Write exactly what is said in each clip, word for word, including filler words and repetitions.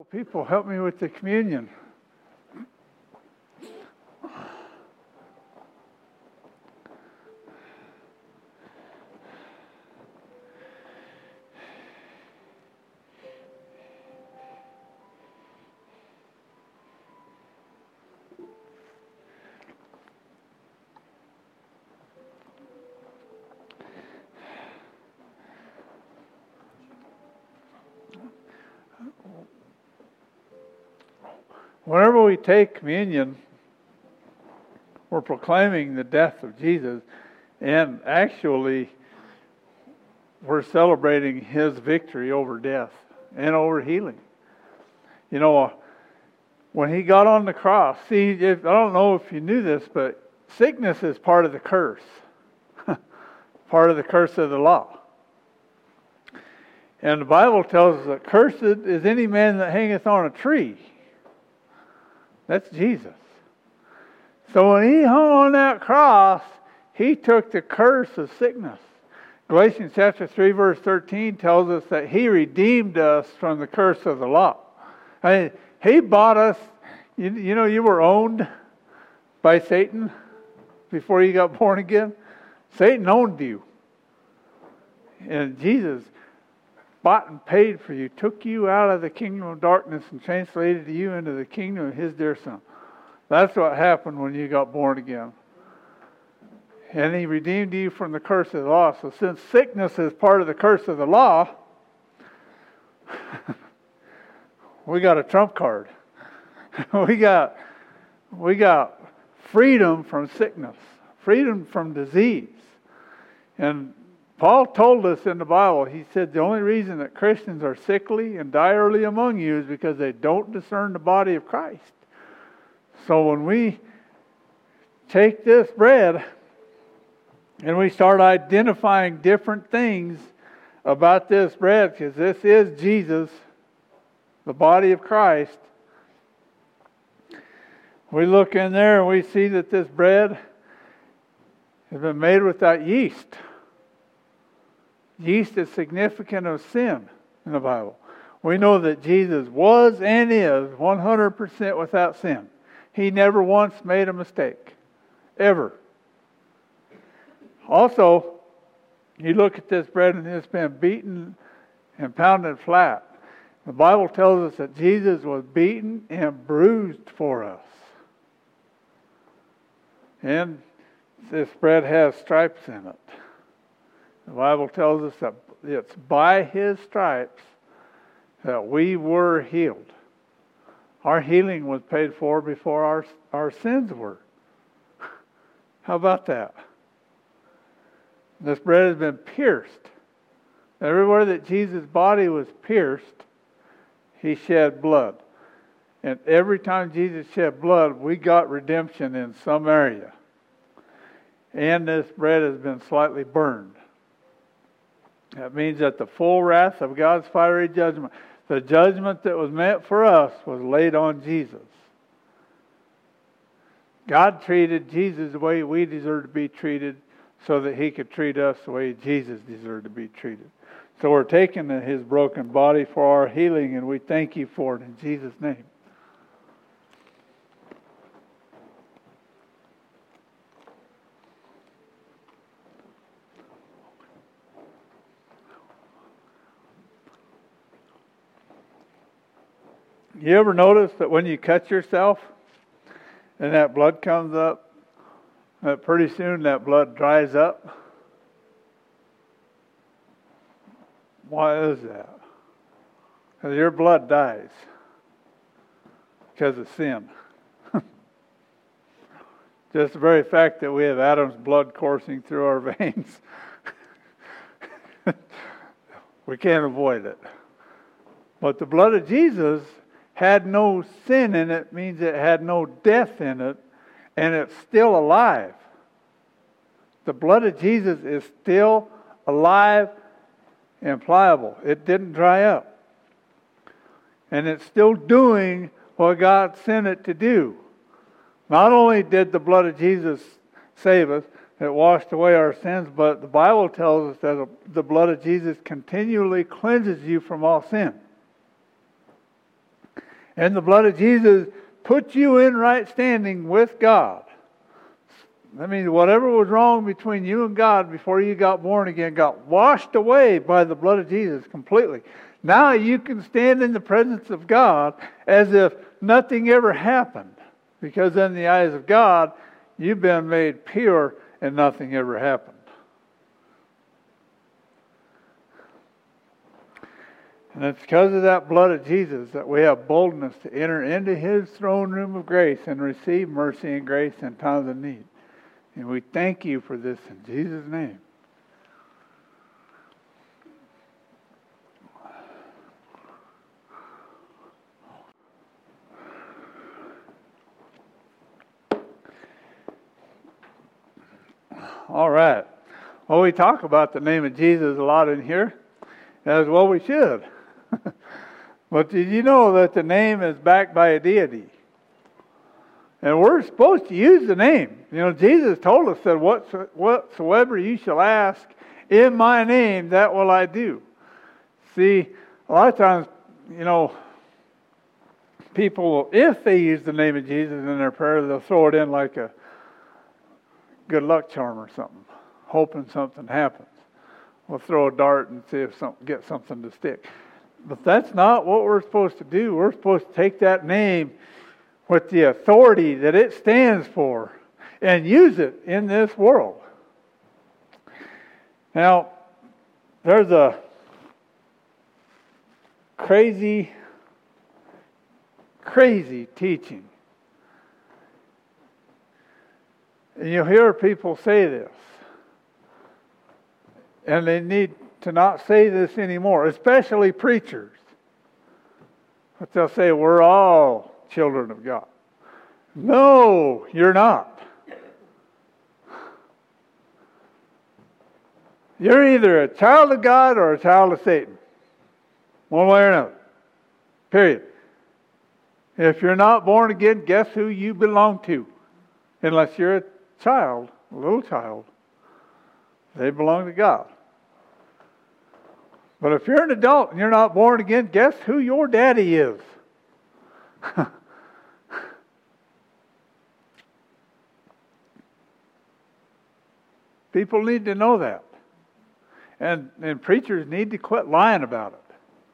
People, help me with the communion. Whenever we take communion, we're proclaiming the death of Jesus, and actually we're celebrating His victory over death and over healing. You know, when He got on the cross, see, if, I don't know if you knew this, but sickness is part of the curse, part of the curse of the law. And the Bible tells us that cursed is any man that hangeth on a tree. That's Jesus. So when He hung on that cross, He took the curse of sickness. Galatians chapter three verse thirteen tells us that He redeemed us from the curse of the law. I mean, He bought us. You, you know, you were owned by Satan before you got born again. Satan owned you. And Jesus bought and paid for you, took you out of the kingdom of darkness and translated you into the kingdom of His dear Son. That's what happened when you got born again. And He redeemed you from the curse of the law. So since sickness is part of the curse of the law, we got a trump card. we got we got freedom from sickness, freedom from disease. And Paul told us in the Bible, he said the only reason that Christians are sickly and die early among you is because they don't discern the body of Christ. So when we take this bread and we start identifying different things about this bread, because this is Jesus, the body of Christ, we look in there and we see that this bread has been made without yeast. Yeast is significant of sin in the Bible. We know that Jesus was and is one hundred percent without sin. He never once made a mistake. Ever. Also, you look at this bread and it's been beaten and pounded flat. The Bible tells us that Jesus was beaten and bruised for us. And this bread has stripes in it. The Bible tells us that it's by His stripes that we were healed. Our healing was paid for before our, our sins were. How about that? This bread has been pierced. Everywhere that Jesus' body was pierced, He shed blood. And every time Jesus shed blood, we got redemption in some area. And this bread has been slightly burned. That means that the full wrath of God's fiery judgment, the judgment that was meant for us, was laid on Jesus. God treated Jesus the way we deserve to be treated so that He could treat us the way Jesus deserved to be treated. So we're taking His broken body for our healing, and we thank You for it in Jesus' name. You ever notice that when you cut yourself and that blood comes up, that pretty soon that blood dries up? Why is that? Because your blood dies because of sin. Just the very fact that we have Adam's blood coursing through our veins, we can't avoid it. But the blood of Jesus had no sin in it, means it had no death in it, and it's still alive. The blood of Jesus is still alive and pliable. It didn't dry up. And it's still doing what God sent it to do. Not only did the blood of Jesus save us, it washed away our sins, but the Bible tells us that the blood of Jesus continually cleanses you from all sin. And the blood of Jesus puts you in right standing with God. That means whatever was wrong between you and God before you got born again got washed away by the blood of Jesus completely. Now you can stand in the presence of God as if nothing ever happened. Because in the eyes of God, you've been made pure and nothing ever happened. And it's because of that blood of Jesus that we have boldness to enter into His throne room of grace and receive mercy and grace in times of need. And we thank you for this in Jesus' name. All right. Well, we talk about the name of Jesus a lot in here, as well we should. But did you know that the name is backed by a deity? And we're supposed to use the name. You know, Jesus told us that whatsoever you shall ask in my name, that will I do. See, a lot of times, you know, people, if they use the name of Jesus in their prayer, they'll throw it in like a good luck charm or something, hoping something happens. We'll throw a dart and see if something get something to stick. But that's not what we're supposed to do. We're supposed to take that name with the authority that it stands for and use it in this world. Now, there's a crazy, crazy teaching. And you'll hear people say this. And they need to not say this anymore, especially preachers. But they'll say, we're all children of God. No, you're not. You're either a child of God or a child of Satan. One way or another. Period. If you're not born again, guess who you belong to? Unless you're a child, a little child. They belong to God. But if you're an adult and you're not born again, guess who your daddy is? People need to know that. And, and preachers need to quit lying about it.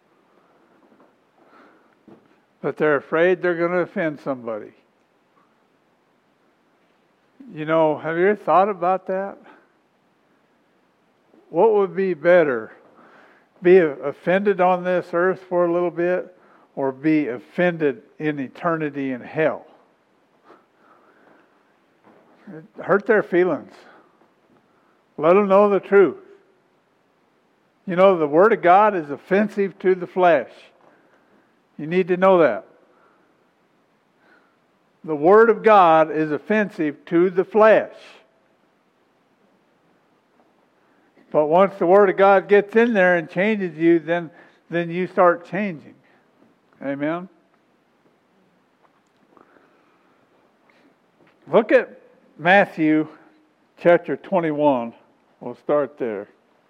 But they're afraid they're going to offend somebody. You know, have you ever thought about that? What would be better? Be offended on this earth for a little bit, or be offended in eternity in hell? Hurt their feelings. Let them know the truth. You know, the Word of God is offensive to the flesh. You need to know that. The Word of God is offensive to the flesh. But once the Word of God gets in there and changes you, then, then you start changing. Amen? Look at Matthew chapter twenty-one. We'll start there.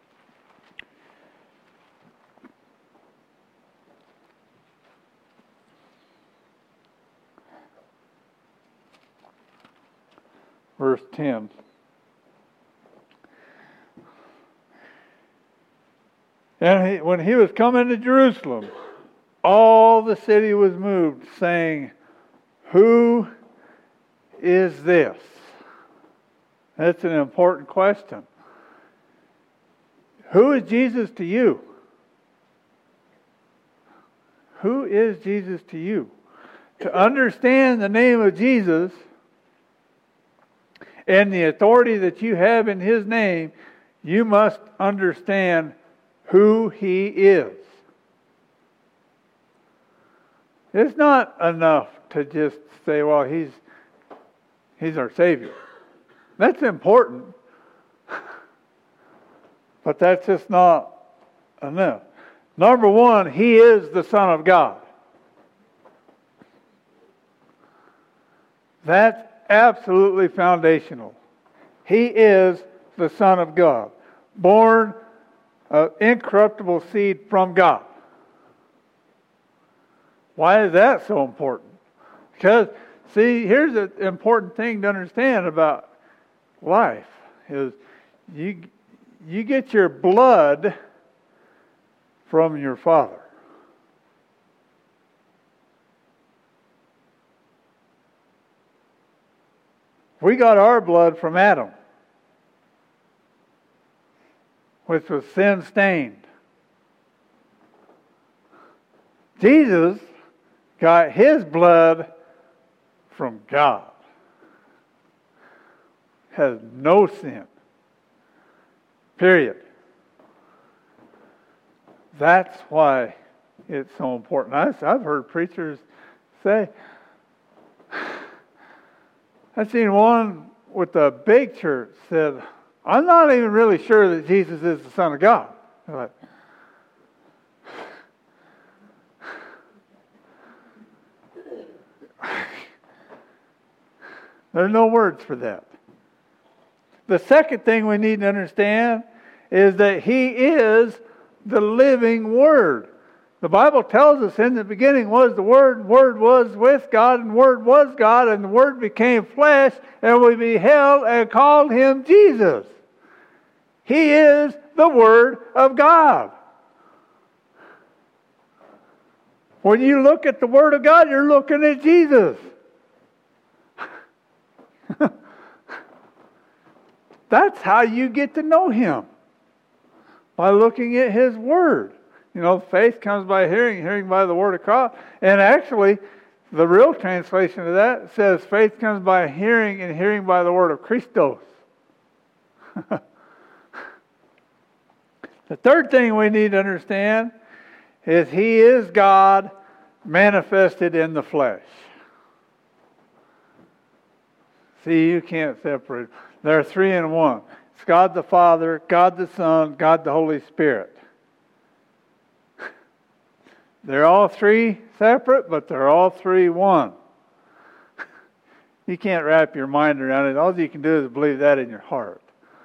Verse ten. And he, when he was coming to Jerusalem, all the city was moved, saying, "Who is this?" That's an important question. Who is Jesus to you? Who is Jesus to you? To understand the name of Jesus and the authority that you have in His name, you must understand who He is. It's not enough to just say, well, He's He's our Savior. That's important. But that's just not enough. Number one, He is the Son of God. That's absolutely foundational. He is the Son of God, born of incorruptible seed from God. Why is that so important? Because, see, here's an important thing to understand about life is you you get your blood from your father. We got our blood from Adam, which was sin stained. Jesus got his blood from God. Has no sin. Period. That's why it's so important. I've heard preachers say, I've seen one with a big church said, I'm not even really sure that Jesus is the Son of God. I'm like, there's no words for that. The second thing we need to understand is that He is the living Word. The Bible tells us in the beginning was the Word, and the Word was with God, and the Word was God, and the Word became flesh, and we beheld and called Him Jesus. He is the Word of God. When you look at the Word of God, you're looking at Jesus. That's how you get to know Him. By looking at His Word. You know, faith comes by hearing, hearing by the Word of God. And actually, the real translation of that says faith comes by hearing and hearing by the Word of Christos. The third thing we need to understand is He is God manifested in the flesh. See, you can't separate. They're three in one. It's God the Father, God the Son, God the Holy Spirit. They're all three separate, but they're all three one. You can't wrap your mind around it. All you can do is believe that in your heart.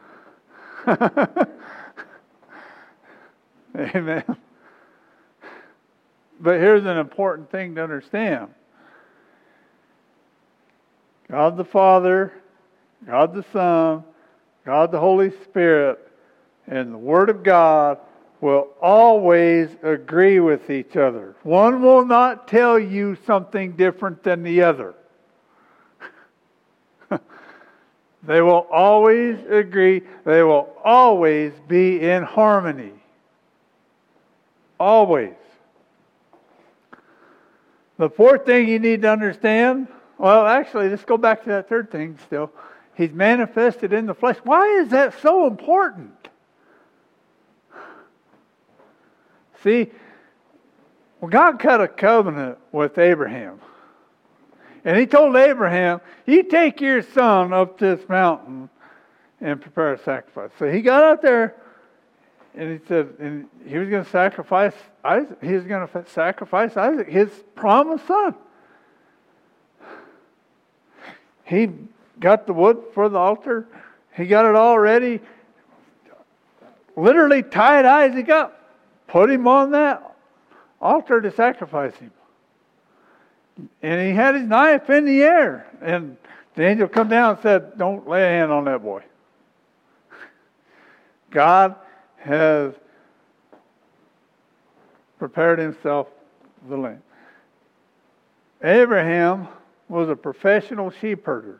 Amen. But here's an important thing to understand. God the Father, God the Son, God the Holy Spirit, and the Word of God will always agree with each other. One will not tell you something different than the other. They will always agree. They will always be in harmony. Always. The fourth thing you need to understand, well, actually, let's go back to that third thing still. He's manifested in the flesh. Why is that so important? See, well, God cut a covenant with Abraham. And He told Abraham, you take your son up this mountain and prepare a sacrifice. So he got out there and he said, and he was going to sacrifice Isaac. He was going to sacrifice Isaac, his promised son. He got the wood for the altar. He got it all ready. Literally tied Isaac up. Put him on that altar to sacrifice him. And he had his knife in the air. And the angel come down and said, don't lay a hand on that boy. God has prepared Himself the lamb. Abraham was a professional sheep herder.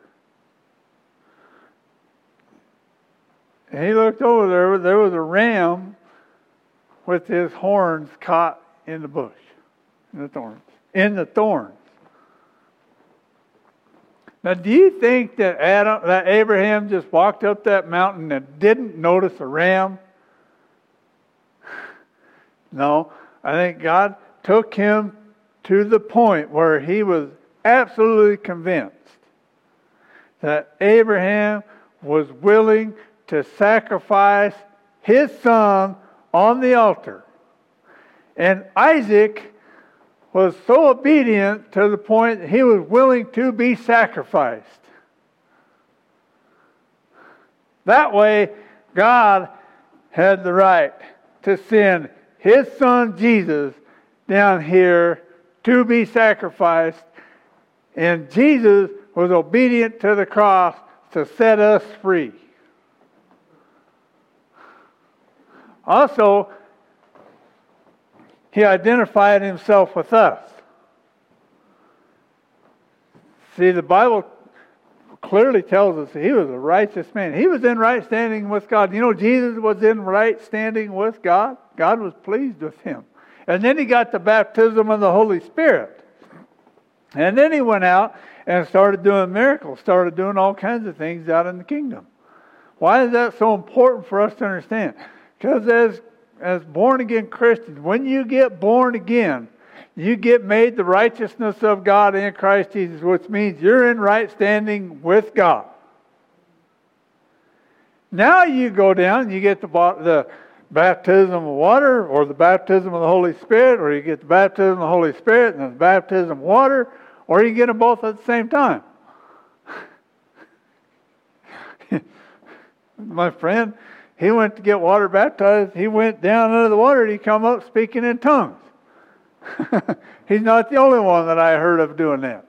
And he looked over there. There was a ram with his horns caught in the bush, in the thorns. In the thorns. Now, do you think that Adam, that Abraham just walked up that mountain and didn't notice a ram? No. I think God took him to the point where he was absolutely convinced that Abraham was willing to sacrifice his son on the altar. And Isaac was so obedient to the point that he was willing to be sacrificed. That way, God had the right to send His son Jesus down here to be sacrificed. And Jesus was obedient to the cross to set us free. Also, He identified Himself with us. See, the Bible clearly tells us that He was a righteous man. He was in right standing with God. You know, Jesus was in right standing with God. God was pleased with Him. And then He got the baptism of the Holy Spirit. And then He went out and started doing miracles, started doing all kinds of things out in the kingdom. Why is that so important for us to understand? Because as, as born-again Christians, when you get born again, you get made the righteousness of God in Christ Jesus, which means you're in right standing with God. Now you go down and you get the, the baptism of water, or the baptism of the Holy Spirit, or you get the baptism of the Holy Spirit and the baptism of water, or you get them both at the same time. My friend, he went to get water baptized. He went down under the water and he come up speaking in tongues. He's not the only one that I heard of doing that.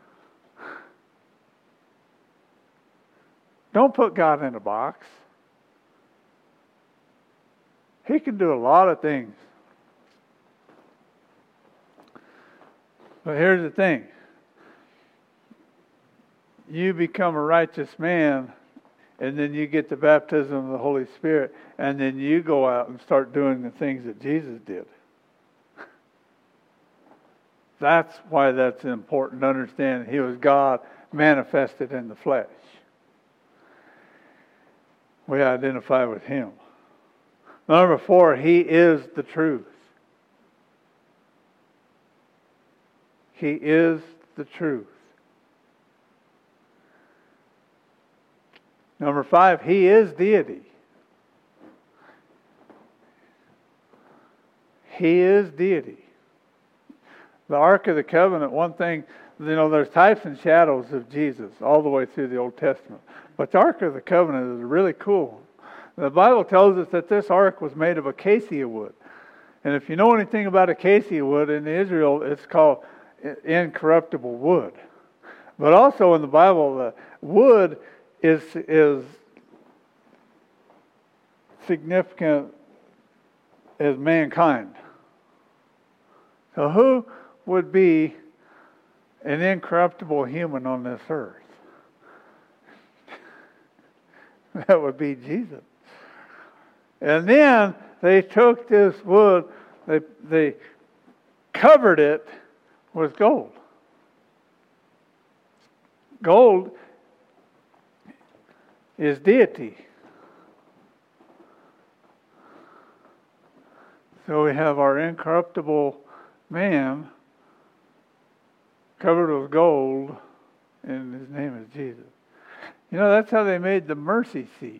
Don't put God in a box. He can do a lot of things. But here's the thing. You become a righteous man, and then you get the baptism of the Holy Spirit, and then you go out and start doing the things that Jesus did. That's why that's important to understand. He was God manifested in the flesh. We identify with Him. Number four, He is the truth. He is the truth. Number five, He is deity. He is deity. The Ark of the Covenant, one thing, you know, there's types and shadows of Jesus all the way through the Old Testament. But the Ark of the Covenant is really cool. The Bible tells us that this ark was made of acacia wood. And if you know anything about acacia wood, in Israel it's called incorruptible wood. But also in the Bible, the wood is, is significant as mankind. So who would be an incorruptible human on this earth? That would be Jesus. And then they took this wood, they, they covered it with gold. Gold is deity. So we have our incorruptible man covered with gold, and His name is Jesus. You know, that's how they made the mercy seat.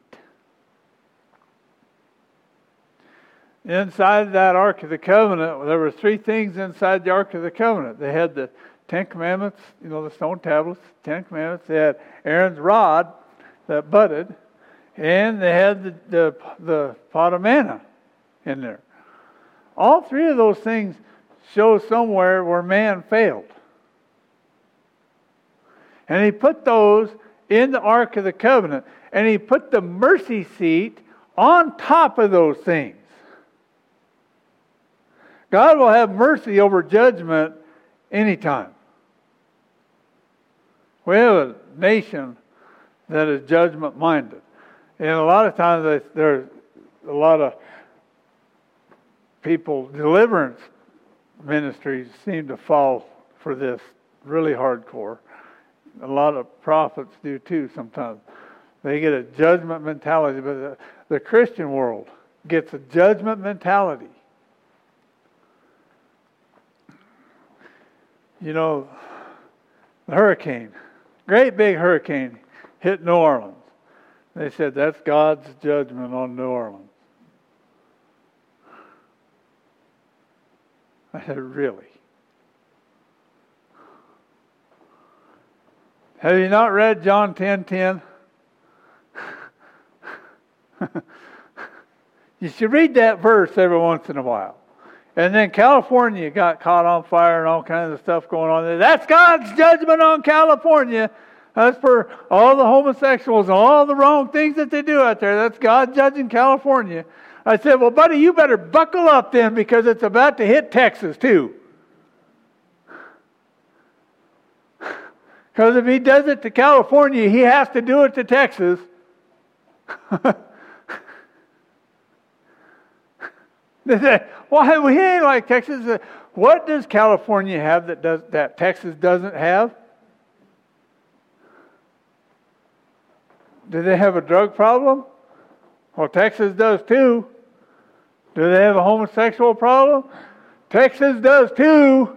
Inside that Ark of the Covenant, there were three things inside the Ark of the Covenant. They had the Ten Commandments, you know, the stone tablets, Ten Commandments. They had Aaron's rod that budded, and they had the, the, the pot of manna in there. All three of those things show somewhere where man failed. And He put those in the Ark of the Covenant, and He put the mercy seat on top of those things. God will have mercy over judgment anytime. We have a nation that is judgment-minded. And a lot of times there's a lot of people, deliverance ministries seem to fall for this really hardcore. A lot of prophets do too sometimes. They get a judgment mentality, but the, the Christian world gets a judgment mentality. You know, the hurricane, great big hurricane, hit New Orleans. They said that's God's judgment on New Orleans. I said, really? Have you not read John ten ten? You should read that verse every once in a while. And then California got caught on fire and all kinds of stuff going on there. That's God's judgment on California. That's for all the homosexuals and all the wrong things that they do out there. That's God judging California. I said, well, buddy, you better buckle up then, because it's about to hit Texas too. Because if he does it to California, he has to do it to Texas. They say, why, we ain't like Texas. What does California have that does that Texas doesn't have? Do they have a drug problem? Well, Texas does too. Do they have a homosexual problem? Texas does too.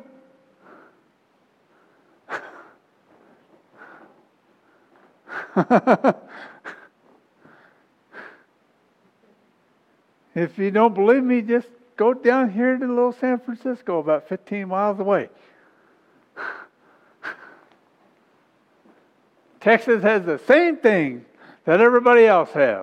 If you don't believe me, just go down here to little San Francisco, about fifteen miles away. Texas has the same thing that everybody else has.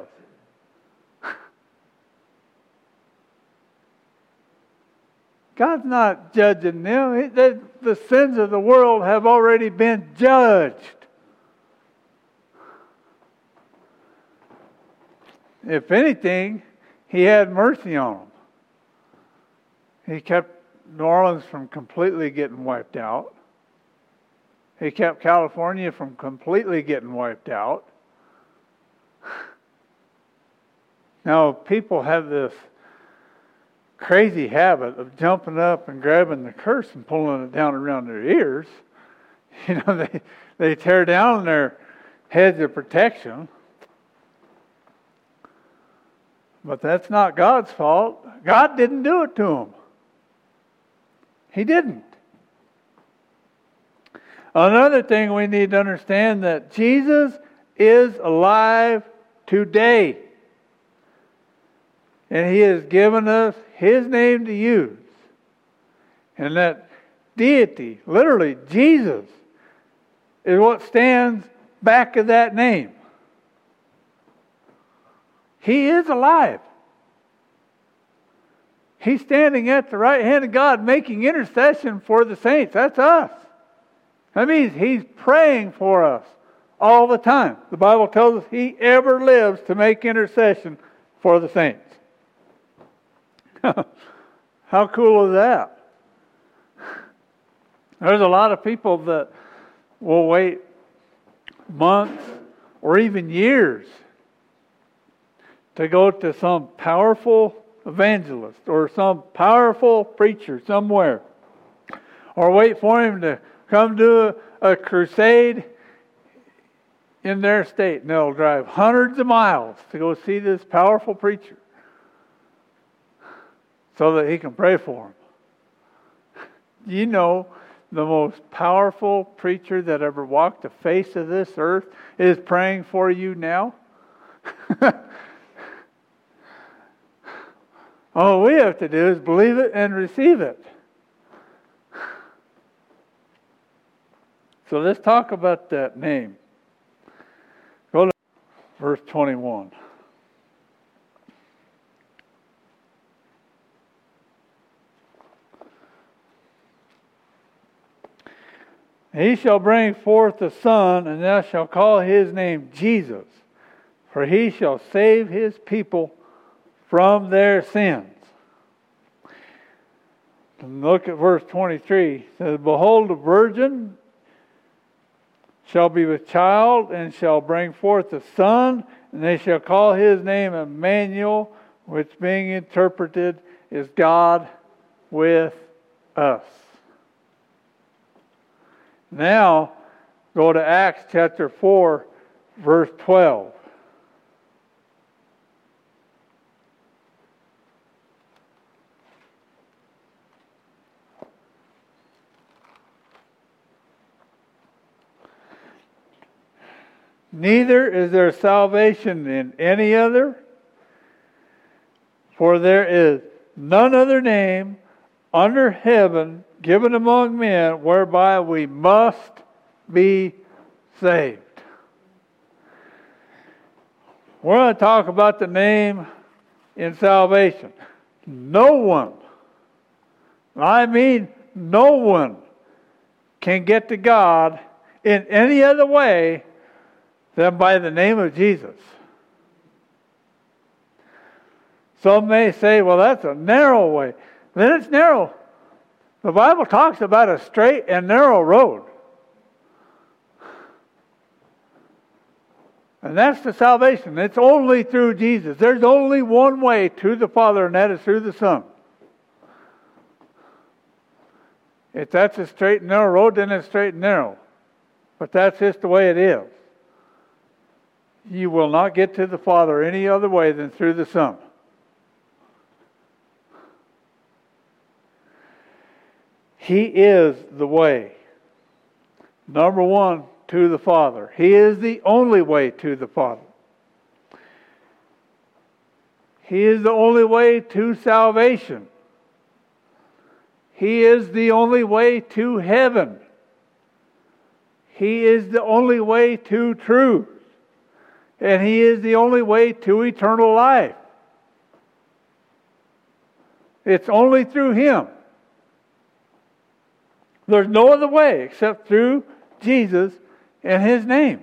God's not judging them. The sins of the world have already been judged. If anything, He had mercy on them. He kept New Orleans from completely getting wiped out. He kept California from completely getting wiped out. Now, people have this crazy habit of jumping up and grabbing the curse and pulling it down around their ears. You know, they, they tear down their hedge of protection. But that's not God's fault. God didn't do it to them. He didn't. Another thing we need to understand, that Jesus is alive today. And He has given us His name to use. And that deity, literally Jesus, is what stands back of that name. He is alive. He's standing at the right hand of God making intercession for the saints. That's us. That means He's praying for us all the time. The Bible tells us He ever lives to make intercession for the saints. How cool is that? There's a lot of people that will wait months or even years to go to some powerful evangelist or some powerful preacher somewhere, or wait for him to come do a, a crusade in their state, and they'll drive hundreds of miles to go see this powerful preacher so that he can pray for them. You know, the most powerful preacher that ever walked the face of this earth is praying for you now. All we have to do is believe it and receive it. So let's talk about that name. Go to verse twenty-one. He shall bring forth a son, and thou shalt call his name Jesus, for he shall save his people from their sins. And look at verse twenty-three. It says, behold, a virgin shall be with child, and shall bring forth a son, and they shall call his name Emmanuel, which being interpreted is God with us. Now, go to Acts chapter four, verse twelve. Neither is there salvation in any other, for there is none other name under heaven given among men whereby we must be saved. We're going to talk about the name in salvation. No one I mean, no one can get to God in any other way than by the name of Jesus. Some may say, well, that's a narrow way. Then it's narrow. The Bible talks about a straight and narrow road. And that's the salvation. It's only through Jesus. There's only one way to the Father, and that is through the Son. If that's a straight and narrow road, then it's straight and narrow. But that's just the way it is. You will not get to the Father any other way than through the Son. He is the way. Number one, to the Father. He is the only way to the Father. He is the only way to salvation. He is the only way to heaven. He is the only way to truth. And He is the only way to eternal life. It's only through Him. There's no other way except through Jesus and His name.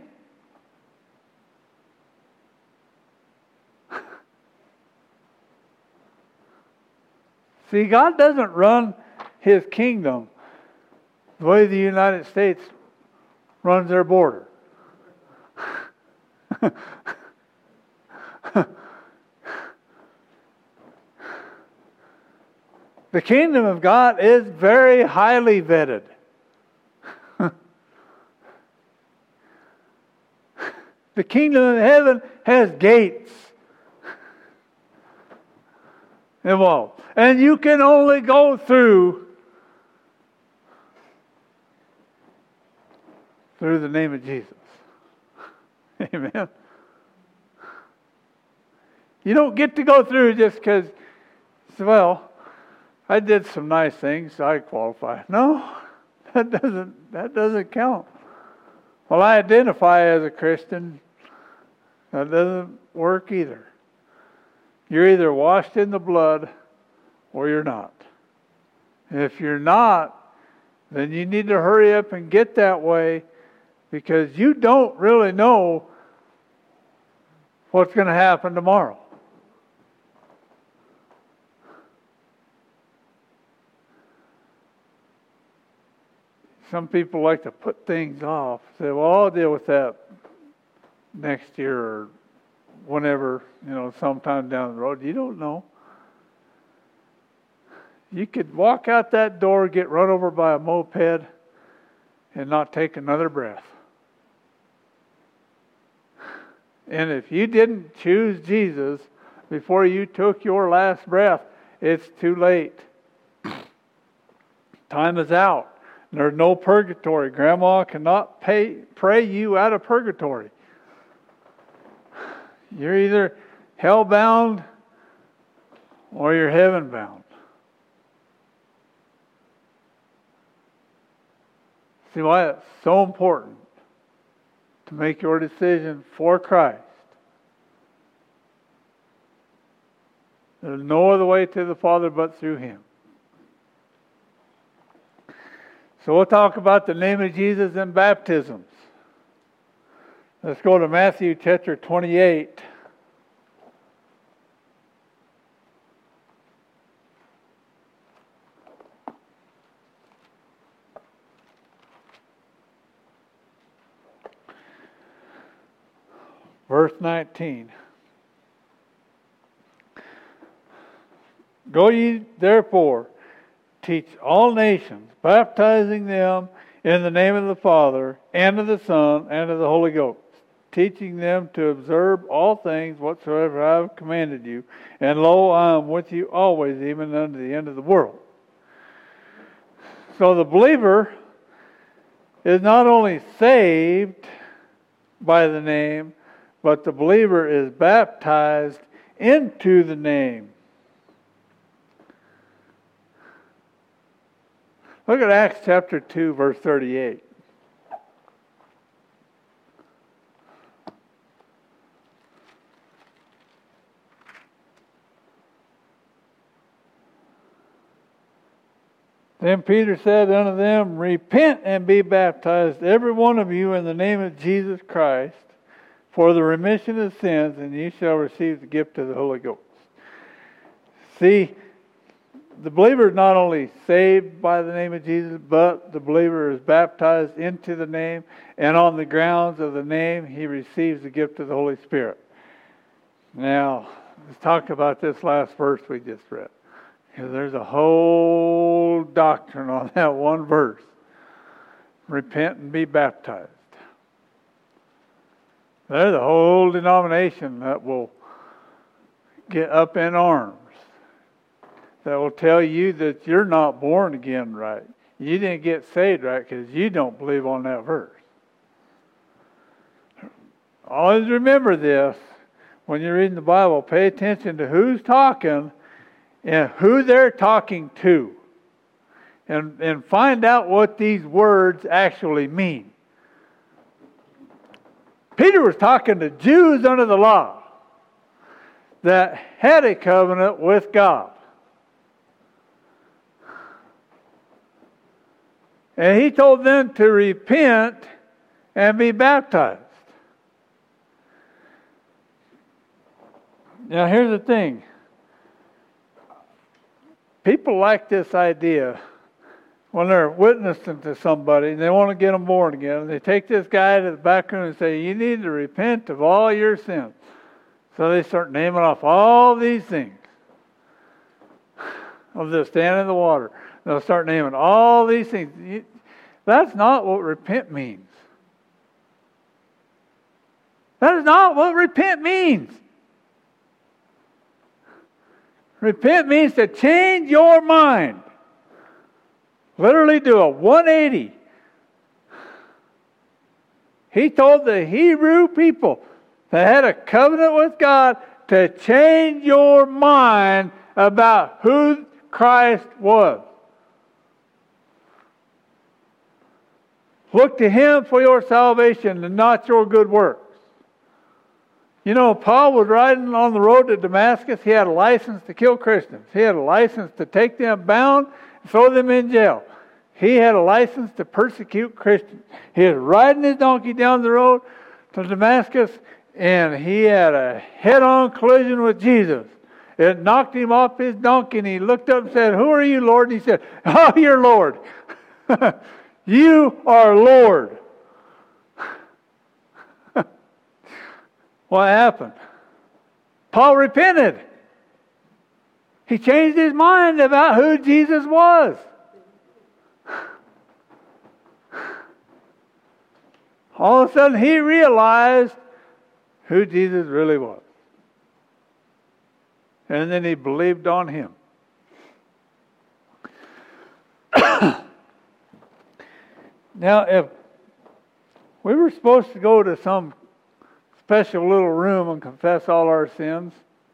See, God doesn't run His kingdom the way the United States runs their border. The kingdom of God is very highly vetted. The kingdom of heaven has gates involved. And you can only go through through the name of Jesus. Amen. You don't get to go through just because, well, I did some nice things, so I qualify. No, that doesn't that doesn't count. Well, I identify as a Christian. That doesn't work either. You're either washed in the blood or you're not. If you're not, then you need to hurry up and get that way, because you don't really know what's going to happen tomorrow. Some people like to put things off. Say, well, I'll deal with that next year or whenever, you know, sometime down the road. You don't know. You could walk out that door, get run over by a moped, and not take another breath. And if you didn't choose Jesus before you took your last breath, it's too late. Time is out. There's no purgatory. Grandma cannot pay, pray you out of purgatory. You're either hell-bound or you're heaven-bound. See why it's so important to make your decision for Christ. There's no other way to the Father but through Him. So we'll talk about the name of Jesus and baptisms. Let's go to Matthew chapter twenty-eight. Verse nineteen. Go ye therefore, teach all nations, baptizing them in the name of the Father, and of the Son, and of the Holy Ghost, teaching them to observe all things whatsoever I have commanded you. And lo, I am with you always, even unto the end of the world. So the believer is not only saved by the name, but the believer is baptized into the name. Look at Acts chapter two, verse thirty-eight. Then Peter said unto them, Repent and be baptized, every one of you, in the name of Jesus Christ, for the remission of sins, and ye shall receive the gift of the Holy Ghost. See, the believer is not only saved by the name of Jesus, but the believer is baptized into the name, and on the grounds of the name, he receives the gift of the Holy Spirit. Now, let's talk about this last verse we just read. Because there's a whole doctrine on that one verse. Repent and be baptized. There's a whole denomination that will get up in arms, that will tell you that you're not born again right. You didn't get saved right because you don't believe on that verse. Always remember this when you're reading the Bible. Pay attention to who's talking and who they're talking to. And, and find out what these words actually mean. Peter was talking to Jews under the law that had a covenant with God. And he told them to repent and be baptized. Now here's the thing. People like this idea when they're witnessing to somebody and they want to get them born again. And they take this guy to the back room and say, you need to repent of all your sins. So they start naming off all these things. Of the stand in the water. They'll start naming all these things. That's not what repent means. That is not what repent means. Repent means to change your mind. Literally do a one eighty. He told the Hebrew people that had a covenant with God to change your mind about who Christ was. Look to Him for your salvation and not your good works. You know, Paul was riding on the road to Damascus. He had a license to kill Christians. He had a license to take them bound and throw them in jail. He had a license to persecute Christians. He was riding his donkey down the road to Damascus, and he had a head-on collision with Jesus. It knocked him off his donkey, and he looked up and said, who are you, Lord? And he said, oh, you're Lord. You are Lord. What happened? Paul repented. He changed his mind about who Jesus was. All of a sudden he realized who Jesus really was. And then he believed on Him. Now, if we were supposed to go to some special little room and confess all our sins,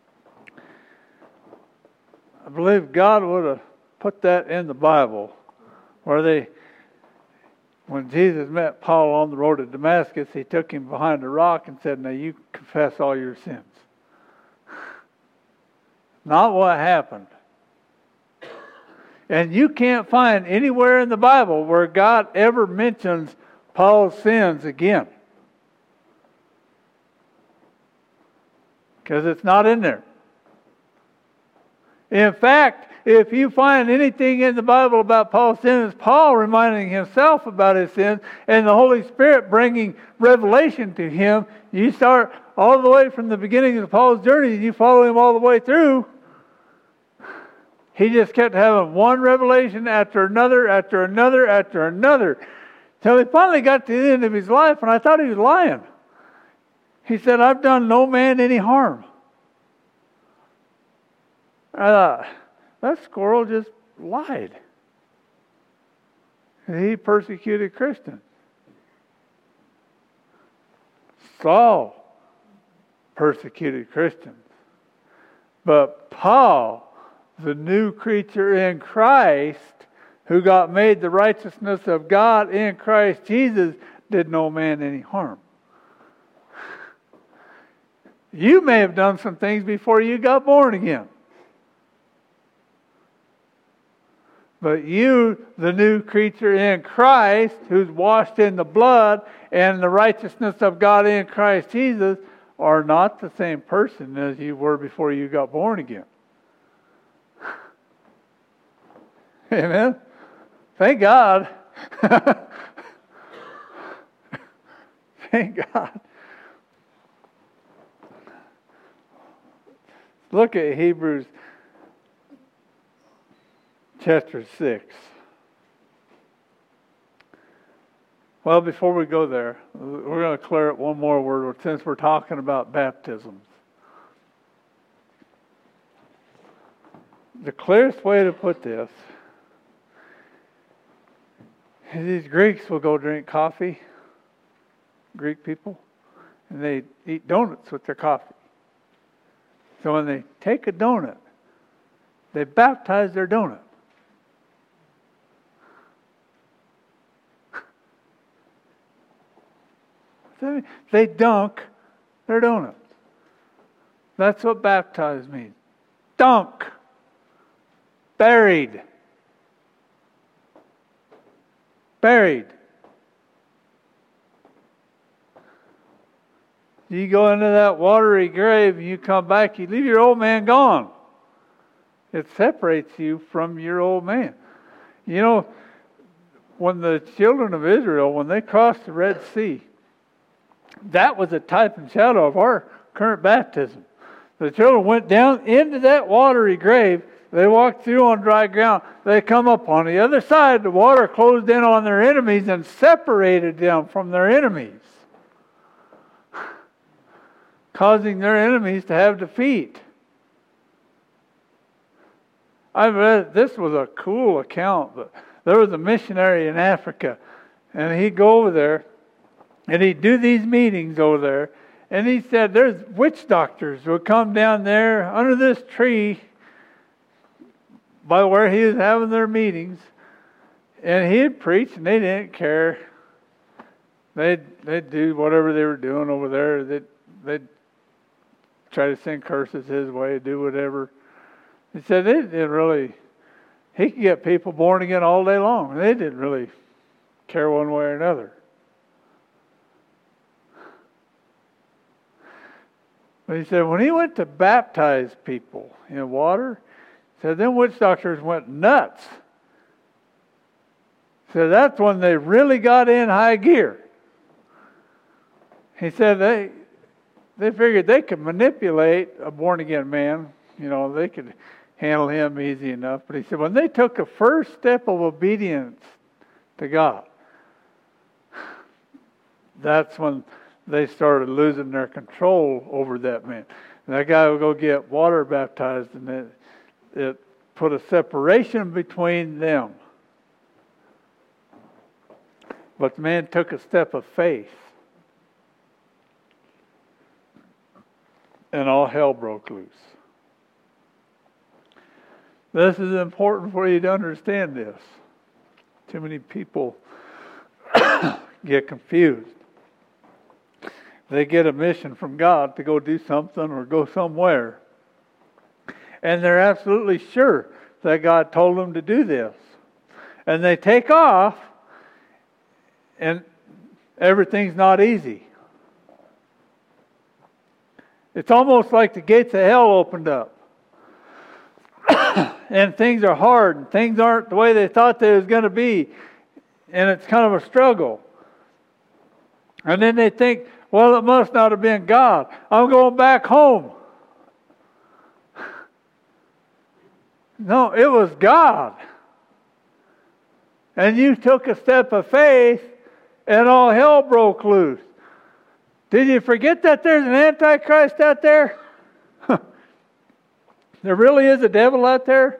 I believe God would have put that in the Bible, where they, when Jesus met Paul on the road to Damascus, He took him behind a rock and said, now you confess all your sins. Not what happened. And you can't find anywhere in the Bible where God ever mentions Paul's sins again. Because it's not in there. In fact, if you find anything in the Bible about Paul's sins, Paul reminding himself about his sins and the Holy Spirit bringing revelation to him, you start all the way from the beginning of Paul's journey and you follow him all the way through. He just kept having one revelation after another, after another, after another, till he finally got to the end of his life, and I thought he was lying. He said, I've done no man any harm. I thought, that squirrel just lied. He persecuted Christians. Saul persecuted Christians. But Paul, the new creature in Christ, who got made the righteousness of God in Christ Jesus, did no man any harm. You may have done some things before you got born again. But you, the new creature in Christ, who's washed in the blood and the righteousness of God in Christ Jesus, are not the same person as you were before you got born again. Amen? Thank God. Thank God. Look at Hebrews chapter six. Well, before we go there, we're going to clear up one more word since we're talking about baptisms. The clearest way to put this is these Greeks will go drink coffee, Greek people, and they eat donuts with their coffee. So when they take a donut, they baptize their donut. They dunk their donuts. That's what baptized means. Dunk. Buried. Buried. You go into that watery grave and you come back, you leave your old man gone. It separates you from your old man. You know, when the children of Israel, when they crossed the Red Sea, that was a type and shadow of our current baptism. The children went down into that watery grave. They walked through on dry ground. They come up on the other side. The water closed in on their enemies and separated them from their enemies, causing their enemies to have defeat. I read, this was a cool account, but there was a missionary in Africa, and he'd go over there, and he'd do these meetings over there, and he said there's witch doctors would come down there under this tree by where he was having their meetings, and he'd preach, and they didn't care. They'd, they'd do whatever they were doing over there. They'd, they'd try to sing curses his way, do whatever. He said they didn't really, he could get people born again all day long. They didn't really care one way or another. But he said when he went to baptize people in water, he said them witch doctors went nuts. So that's when they really got in high gear. He said they they figured they could manipulate a born again man. You know, they could handle him easy enough. But he said when they took a first step of obedience to God, that's when they started losing their control over that man. And that guy would go get water baptized, and it, it put a separation between them. But the man took a step of faith, and all hell broke loose. This is important for you to understand this. Too many people get confused. They get a mission from God to go do something or go somewhere, and they're absolutely sure that God told them to do this. And they take off, and everything's not easy. It's almost like the gates of hell opened up. And things are hard, and things aren't the way they thought they was going to be. And it's kind of a struggle. And then they think, well, it must not have been God. I'm going back home. No, it was God. And you took a step of faith, and all hell broke loose. Did you forget that there's an Antichrist out there? There really is a devil out there?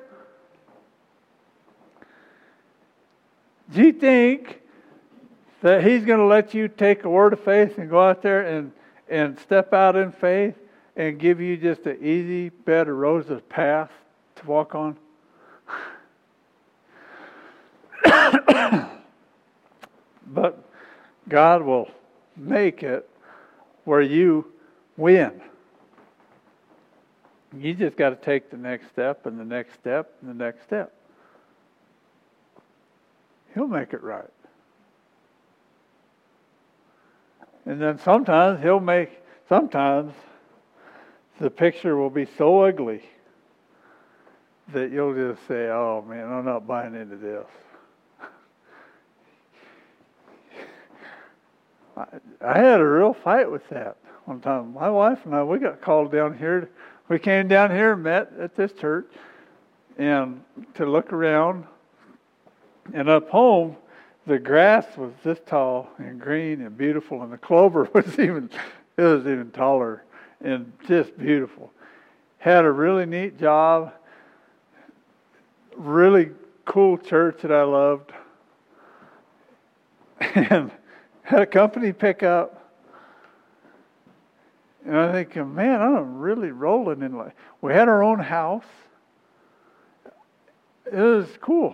Do you think that he's going to let you take a word of faith and go out there and, and step out in faith and give you just an easy bed of roses path to walk on? But God will make it where you win. You just got to take the next step and the next step and the next step. He'll make it right. And then sometimes He'll make, sometimes the picture will be so ugly that you'll just say, oh man, I'm not buying into this. I, I had a real fight with that one time. My wife and I, we got called down here. We came down here and met at this church and to look around. And up home, the grass was this tall and green and beautiful, and the clover was even, it was even taller and just beautiful. Had a really neat job, really cool church that I loved, and had a company pickup. And I'm thinking, man, I'm really rolling in life. We had our own house. It was cool.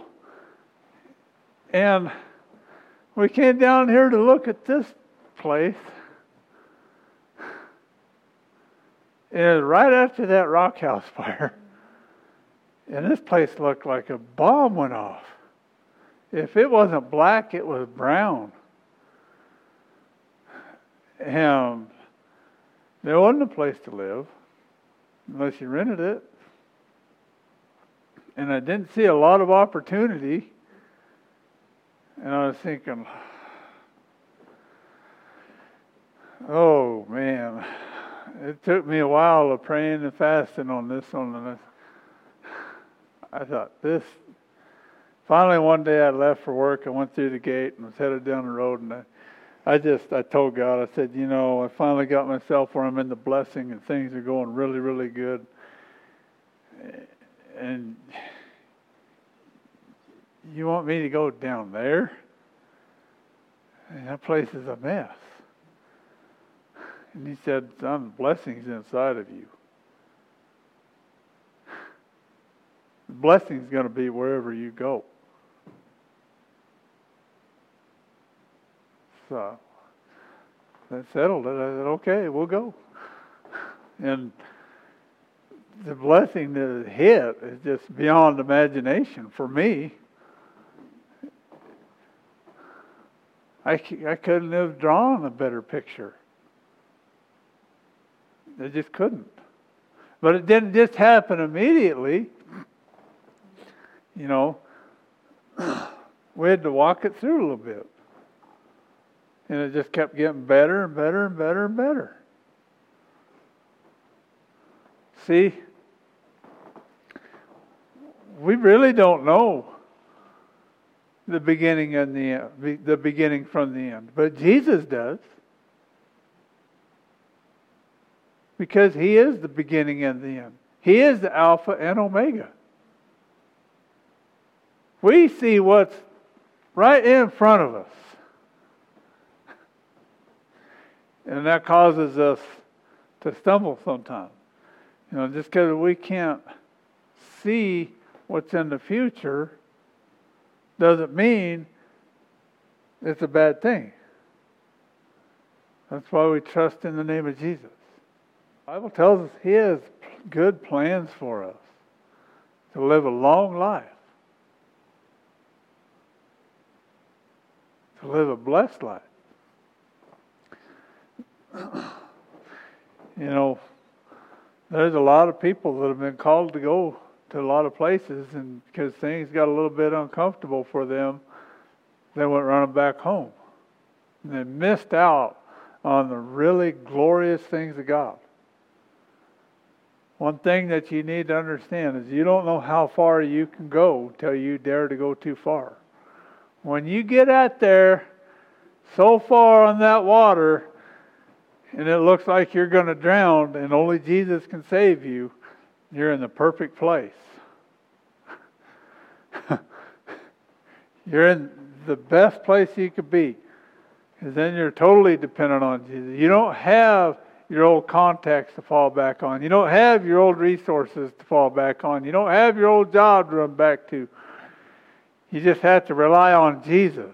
And we came down here to look at this place. And right after that rock house fire, and this place looked like a bomb went off. If it wasn't black, it was brown. And there wasn't a place to live unless you rented it. And I didn't see a lot of opportunity. And I was thinking, oh man, it took me a while of praying and fasting on this one. And I thought, this. Finally, one day I left for work. I went through the gate and was headed down the road. And I, I just, I told God, I said, you know, I finally got myself where I'm in the blessing and things are going really, really good. And you want me to go down there? And that place is a mess. And He said, son, blessing's inside of you. The blessing's going to be wherever you go. So that settled it. I said, okay, we'll go. And the blessing that hit is just beyond imagination for me. I, I couldn't have drawn a better picture. I just couldn't. But it didn't just happen immediately. You know, we had to walk it through a little bit. And it just kept getting better and better and better and better. See, we really don't know the beginning and the end, the beginning from the end, but Jesus does, because He is the beginning and the end. He is the Alpha and Omega. We see what's right in front of us, and that causes us to stumble sometimes. You know, just because we can't see what's in the future doesn't mean it's a bad thing. That's why we trust in the name of Jesus. The Bible tells us He has good plans for us to live a long life, to live a blessed life. You know, there's a lot of people that have been called to go to a lot of places, and because things got a little bit uncomfortable for them, they went running back home. And they missed out on the really glorious things of God. One thing that you need to understand is you don't know how far you can go till you dare to go too far. When you get out there so far on that water, and it looks like you're going to drown and only Jesus can save you, you're in the perfect place. You're in the best place you could be. Because then you're totally dependent on Jesus. You don't have your old contacts to fall back on. You don't have your old resources to fall back on. You don't have your old job to run back to. You just have to rely on Jesus.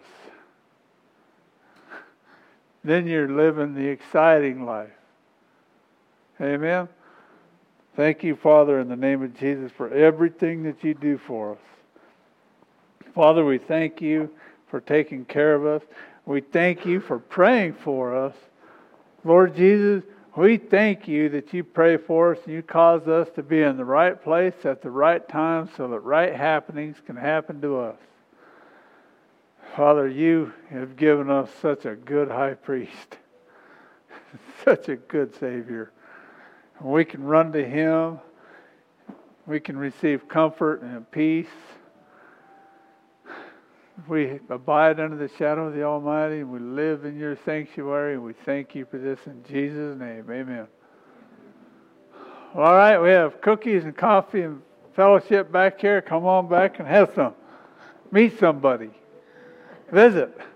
Then you're living the exciting life. Amen? Thank you, Father, in the name of Jesus, for everything that you do for us. Father, we thank you for taking care of us. We thank you for praying for us. Lord Jesus, we thank you that you pray for us and you cause us to be in the right place at the right time so that right happenings can happen to us. Father, you have given us such a good high priest, such a good Savior. We can run to him. We can receive comfort and peace. We abide under the shadow of the Almighty, and we live in your sanctuary, and we thank you for this in Jesus' name. Amen. All right, we have cookies and coffee and fellowship back here. Come on back and have some. Meet somebody. Visit.